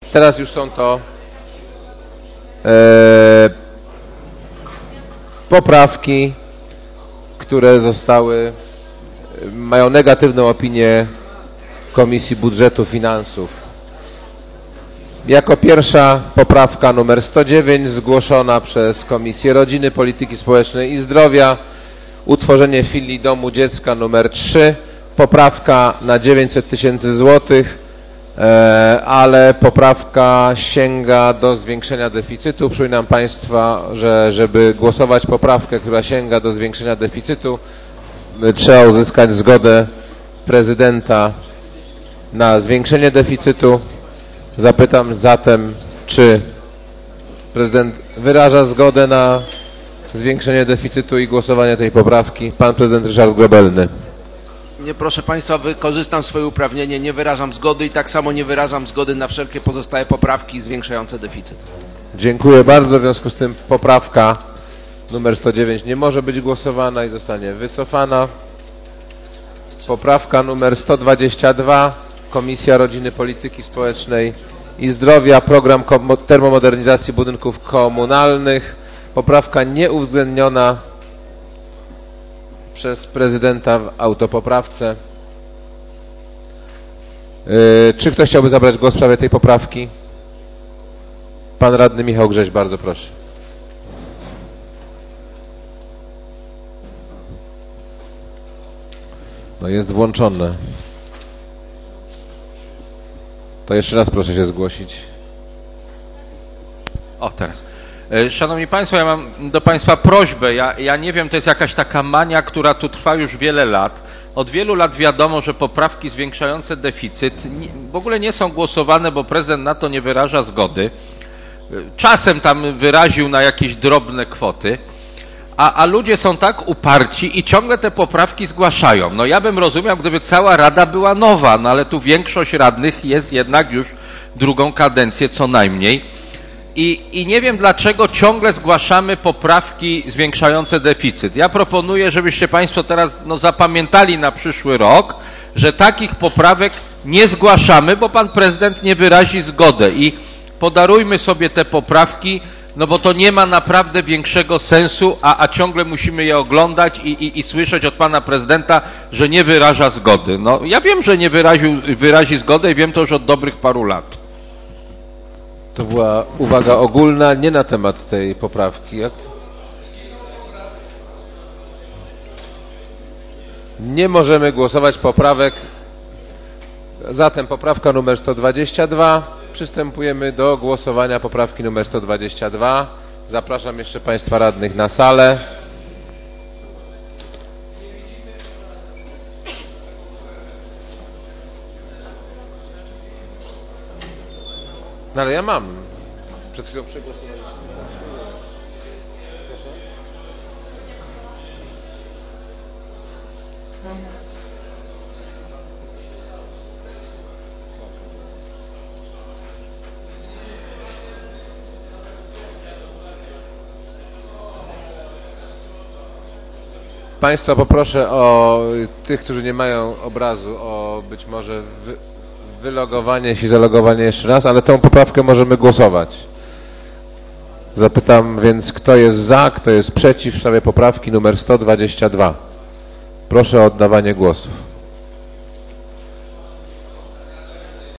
Teraz już są to poprawki, które mają negatywną opinię Komisji Budżetu Finansów. Jako pierwsza poprawka numer 109 zgłoszona przez Komisję Rodziny, Polityki Społecznej i Zdrowia. Utworzenie filii Domu Dziecka numer 3. Poprawka na 900 tysięcy złotych, ale poprawka sięga do zwiększenia deficytu. Przypominam Państwa, że żeby głosować poprawkę, która sięga do zwiększenia deficytu, trzeba uzyskać zgodę prezydenta na zwiększenie deficytu. Zapytam zatem, czy prezydent wyraża zgodę na zwiększenie deficytu i głosowanie tej poprawki. Pan prezydent Ryszard Grobelny. Nie, proszę Państwa, wykorzystam swoje uprawnienie, nie wyrażam zgody i tak samo nie wyrażam zgody na wszelkie pozostałe poprawki zwiększające deficyt. Dziękuję bardzo. W związku z tym poprawka numer 109 nie może być głosowana i zostanie wycofana. Poprawka numer 122. Komisja Rodziny, Polityki Społecznej i Zdrowia. Program termomodernizacji budynków komunalnych. Poprawka nieuwzględniona przez prezydenta w autopoprawce. Czy ktoś chciałby zabrać głos w sprawie tej poprawki? Pan radny Michał Grześ, bardzo proszę. No jest włączone. To jeszcze raz proszę się zgłosić. O, teraz. Szanowni Państwo, ja mam do Państwa prośbę. Ja nie wiem, to jest jakaś taka mania, która tu trwa już wiele lat. Od wielu lat wiadomo, że poprawki zwiększające deficyt w ogóle nie są głosowane, bo prezydent na to nie wyraża zgody. Czasem tam wyraził na jakieś drobne kwoty, a ludzie są tak uparci i ciągle te poprawki zgłaszają. No ja bym rozumiał, gdyby cała Rada była nowa, no ale tu większość radnych jest jednak już drugą kadencję co najmniej. I nie wiem, dlaczego ciągle zgłaszamy poprawki zwiększające deficyt. Ja proponuję, żebyście Państwo teraz zapamiętali na przyszły rok, że takich poprawek nie zgłaszamy, bo Pan Prezydent nie wyrazi zgody. I podarujmy sobie te poprawki, no bo to nie ma naprawdę większego sensu, a ciągle musimy je oglądać i słyszeć od Pana Prezydenta, że nie wyraża zgody. No ja wiem, że nie wyrazi zgody i wiem to już od dobrych paru lat. To była uwaga ogólna, nie na temat tej poprawki. Nie możemy głosować poprawek. Zatem poprawka numer 122. Przystępujemy do głosowania poprawki numer 122. Zapraszam jeszcze Państwa radnych na salę. No ale ja mam. Przed chwilą przegłosowałem. Państwa poproszę o tych, którzy nie mają obrazu, o być może wylogowanie się, zalogowanie jeszcze raz, ale tą poprawkę możemy głosować. Zapytam więc, kto jest za, kto jest przeciw w sprawie poprawki numer 122. Proszę o oddawanie głosów.